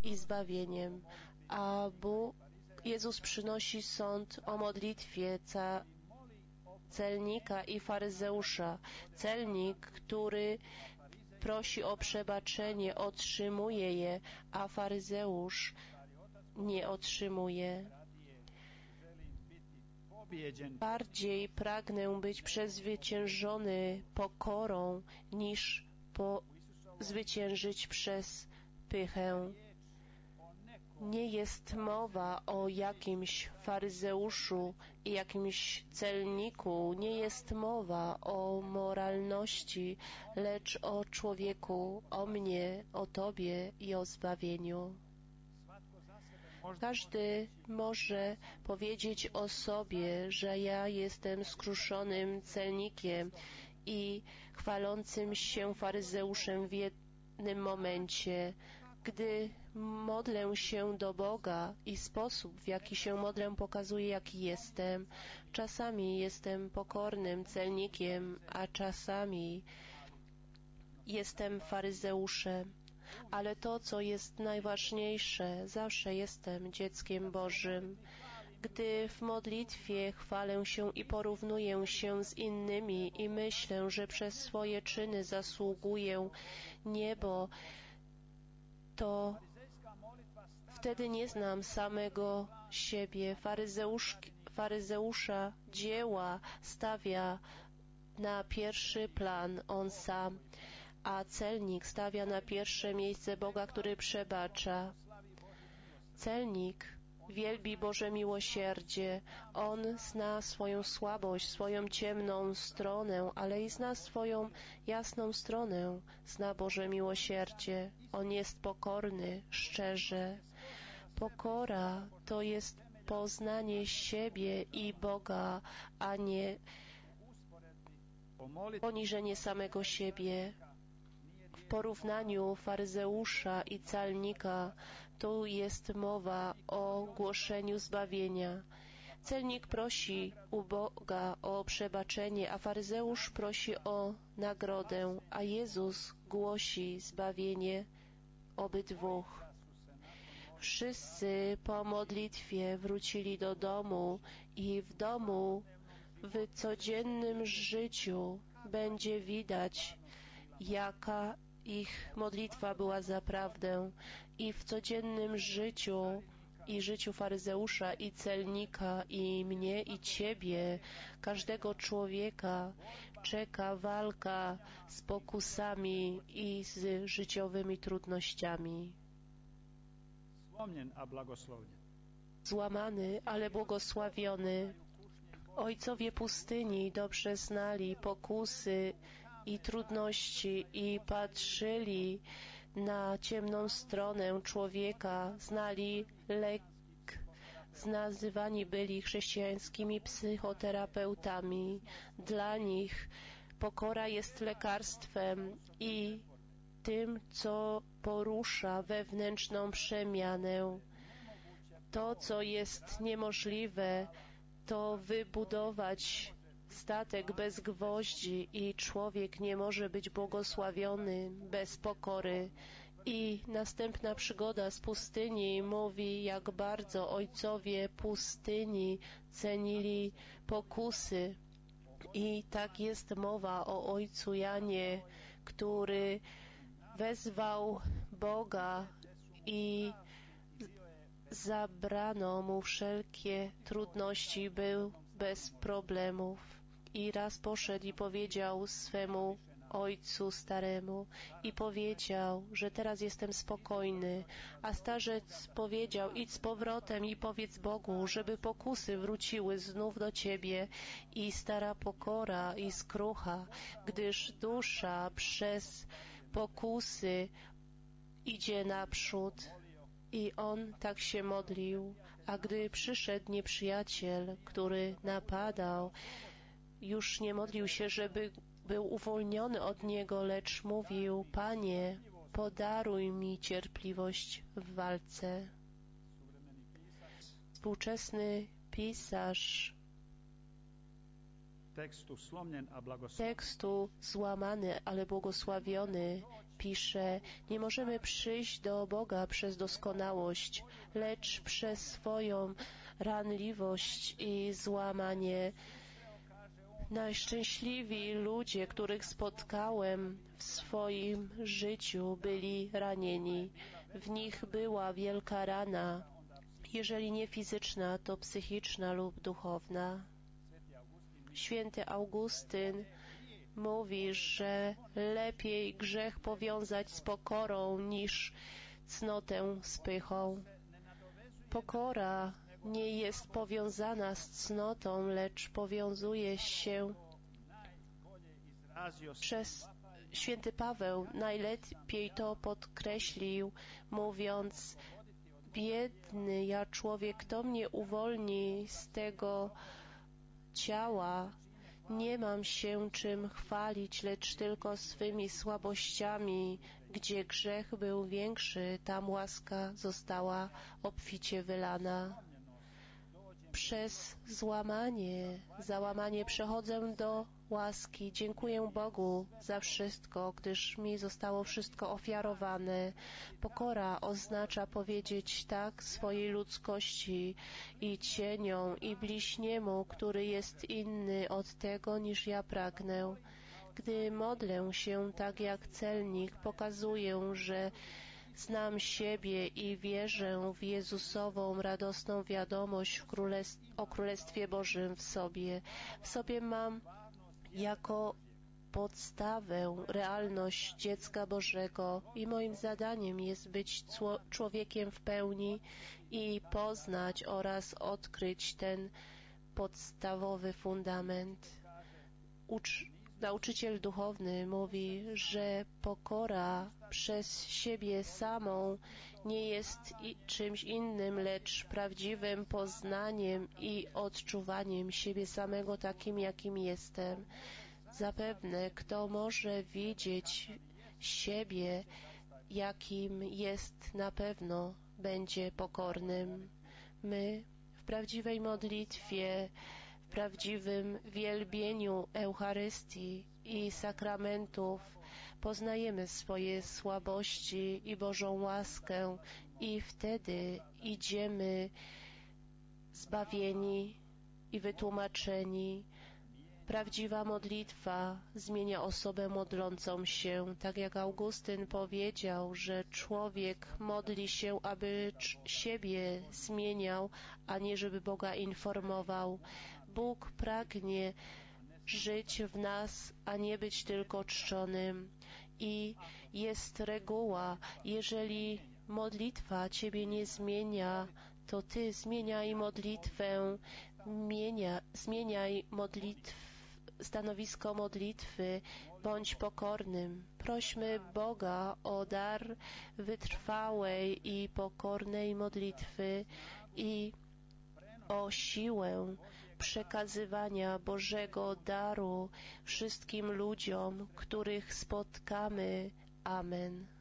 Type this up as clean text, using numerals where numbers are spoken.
i zbawieniem, a Jezus przynosi sąd o modlitwie celnika i faryzeusza. Celnik, który prosi o przebaczenie, otrzymuje je, a faryzeusz nie otrzymuje. Bardziej pragnę być przezwyciężony pokorą, niż zwyciężyć przez pychę. Nie jest mowa o jakimś faryzeuszu i jakimś celniku, nie jest mowa o moralności, lecz o człowieku, o mnie, o Tobie i o zbawieniu. Każdy może powiedzieć o sobie, że ja jestem skruszonym celnikiem i chwalącym się faryzeuszem w jednym momencie. Gdy modlę się do Boga i sposób, w jaki się modlę, pokazuje, jaki jestem. Czasami jestem pokornym celnikiem, a czasami jestem faryzeuszem. Ale to, co jest najważniejsze, zawsze jestem dzieckiem Bożym. Gdy w modlitwie chwalę się i porównuję się z innymi i myślę, że przez swoje czyny zasługuję niebo, to wtedy nie znam samego siebie. Faryzeusza dzieła stawia na pierwszy plan on sam, a celnik stawia na pierwsze miejsce Boga, który przebacza. Celnik wielbi Boże miłosierdzie. On zna swoją słabość, swoją ciemną stronę, ale i zna swoją jasną stronę. Zna Boże miłosierdzie. On jest pokorny, szczerze. Pokora to jest poznanie siebie i Boga, a nie poniżenie samego siebie. W porównaniu faryzeusza i celnika tu jest mowa o głoszeniu zbawienia. Celnik prosi u Boga o przebaczenie, a faryzeusz prosi o nagrodę, a Jezus głosi zbawienie obydwóch. Wszyscy po modlitwie wrócili do domu i w domu, w codziennym życiu będzie widać, jaka ich modlitwa była za prawdę. I w codziennym życiu i życiu faryzeusza i celnika i mnie i Ciebie, każdego człowieka czeka walka z pokusami i z życiowymi trudnościami. Złamany, ale błogosławiony. Ojcowie pustyni dobrze znali pokusy i trudności i patrzyli na ciemną stronę człowieka, znali lek, nazywani byli chrześcijańskimi psychoterapeutami. Dla nich pokora jest lekarstwem i tym, co porusza wewnętrzną przemianę. To, co jest niemożliwe, to wybudować statek bez gwoździ i człowiek nie może być błogosławiony bez pokory. I następna przygoda z pustyni mówi, jak bardzo ojcowie pustyni cenili pokusy. I tak jest mowa o ojcu Janie, który wezwał Boga i zabrano mu wszelkie trudności, był bez problemów. I raz poszedł i powiedział swemu ojcu staremu i powiedział, że teraz jestem spokojny. A starzec powiedział, idź z powrotem i powiedz Bogu, żeby pokusy wróciły znów do ciebie. I stara pokora i skrucha, gdyż dusza przez pokusy idzie naprzód. I on tak się modlił, a gdy przyszedł nieprzyjaciel, który napadał, już nie modlił się, żeby był uwolniony od niego, lecz mówił, Panie, podaruj mi cierpliwość w walce. Współczesny pisarz tekstu złamany, ale błogosławiony pisze: nie możemy przyjść do Boga przez doskonałość, lecz przez swoją ranliwość i złamanie. Najszczęśliwi ludzie, których spotkałem w swoim życiu, byli ranieni. W nich była wielka rana, jeżeli nie fizyczna, to psychiczna lub duchowna. Święty Augustyn mówi, że lepiej grzech powiązać z pokorą niż cnotę z pychą. Pokora nie jest powiązana z cnotą, lecz powiązuje się przez... Święty Paweł najlepiej to podkreślił, mówiąc: biedny ja człowiek, kto mnie uwolni z tego ciała? Nie mam się czym chwalić, lecz tylko swymi słabościami. Gdzie grzech był większy, tam łaska została obficie wylana. Przez załamanie przechodzę do łaski. Dziękuję Bogu za wszystko, gdyż mi zostało wszystko ofiarowane. Pokora oznacza powiedzieć tak swojej ludzkości i cieniom i bliźniemu, który jest inny od tego, niż ja pragnę. Gdy modlę się tak jak celnik, pokazuję, że znam siebie i wierzę w Jezusową radosną wiadomość o Królestwie Bożym w sobie. W sobie mam jako podstawę realność dziecka Bożego i moim zadaniem jest być człowiekiem w pełni i poznać oraz odkryć ten podstawowy fundament. Nauczyciel duchowny mówi, że pokora przez siebie samą nie jest czymś innym, lecz prawdziwym poznaniem i odczuwaniem siebie samego takim, jakim jestem. Zapewne, kto może widzieć siebie, jakim jest, na pewno będzie pokornym. My w prawdziwej modlitwie, w prawdziwym wielbieniu Eucharystii i sakramentów poznajemy swoje słabości i Bożą łaskę i wtedy idziemy zbawieni i wytłumaczeni. Prawdziwa modlitwa zmienia osobę modlącą się, tak jak Augustyn powiedział, że człowiek modli się, aby siebie zmieniał, a nie żeby Boga informował. Bóg pragnie żyć w nas, a nie być tylko czczonym. I jest reguła: jeżeli modlitwa Ciebie nie zmienia, to Ty zmieniaj modlitwę, zmieniaj stanowisko modlitwy, bądź pokornym. Prośmy Boga o dar wytrwałej i pokornej modlitwy i o siłę przekazywania Bożego daru wszystkim ludziom, których spotkamy. Amen.